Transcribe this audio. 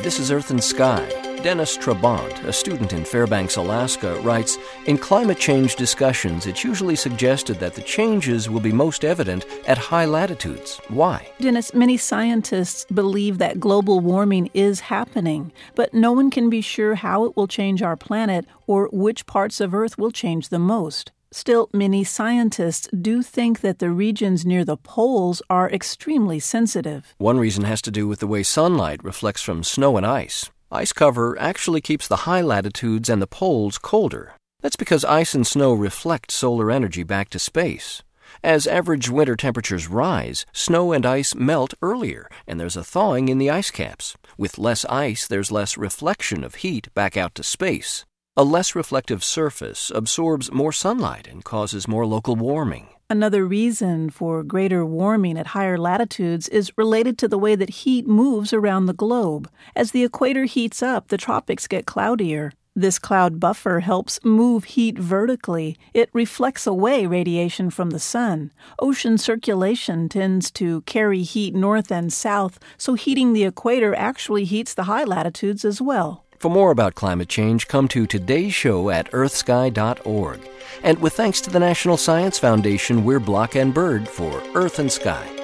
This is Earth and Sky. Dennis Trabant, a student in Fairbanks, Alaska, writes, "In climate change discussions, it's usually suggested that the changes will be most evident at high latitudes. Why?" Dennis, many scientists believe that global warming is happening, but no one can be sure how it will change our planet or which parts of Earth will change the most. Still, many scientists do think that the regions near the poles are extremely sensitive. One reason has to do with the way sunlight reflects from snow and ice. Ice cover actually keeps the high latitudes and the poles colder. That's because ice and snow reflect solar energy back to space. As average winter temperatures rise, snow and ice melt earlier, and there's a thawing in the ice caps. With less ice, there's less reflection of heat back out to space. A less reflective surface absorbs more sunlight and causes more local warming. Another reason for greater warming at higher latitudes is related to the way that heat moves around the globe. As the equator heats up, the tropics get cloudier. This cloud buffer helps move heat vertically. It reflects away radiation from the sun. Ocean circulation tends to carry heat north and south, so heating the equator actually heats the high latitudes as well. For more about climate change, come to today's show at earthsky.org. And with thanks to the National Science Foundation, we're Block and Bird for Earth and Sky.